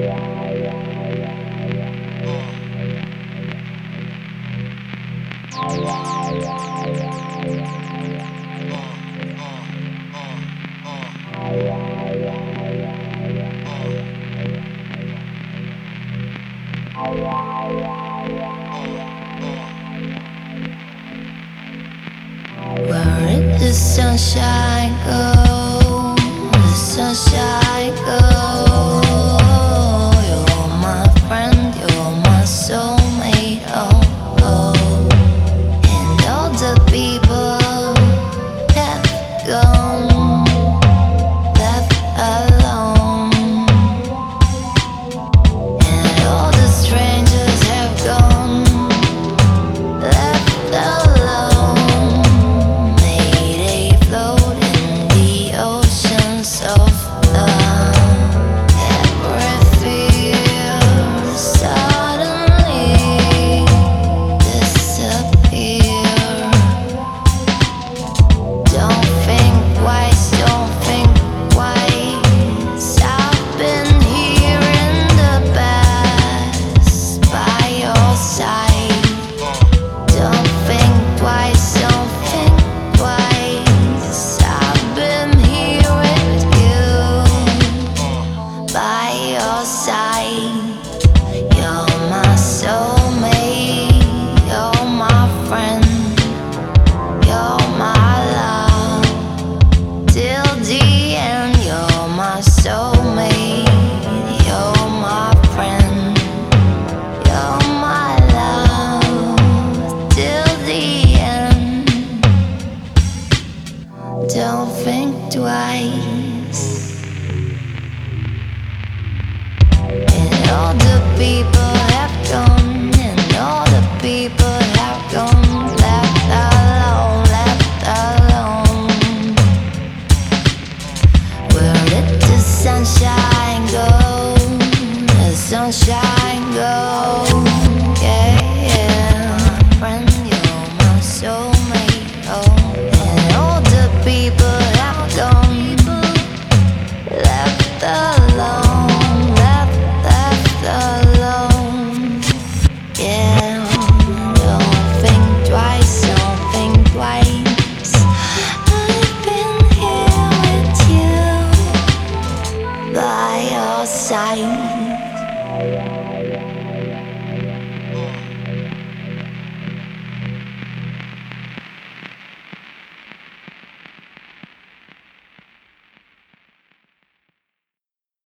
Where did the sunshine go? The sunshine go? You're my friend, you're my soulmate. Oh, oh. And all the people have gone, left alone. And all the strangers have gone, left alone. May they float in the oceans of love. Every fear suddenly disappear. Don't think twice, don't think twice. I've been here in the past by your side. Don't think twice, don't think twice. I've been here with you by your side. You're my soulmate, you're my friend, you're my love. Till the end, you're my soulmate, you're my friend, you're my love. Till the end, don't think twice. And all the people have gone, and all the people have gone, left alone, left alone. Where did the sunshine go? The sunshine go? Yeah, yeah. My friend, you're my soulmate. Oh, and all the people have gone, left alone, left alone. Yeah, don't think twice, don't think twice. I've been here with you by your side.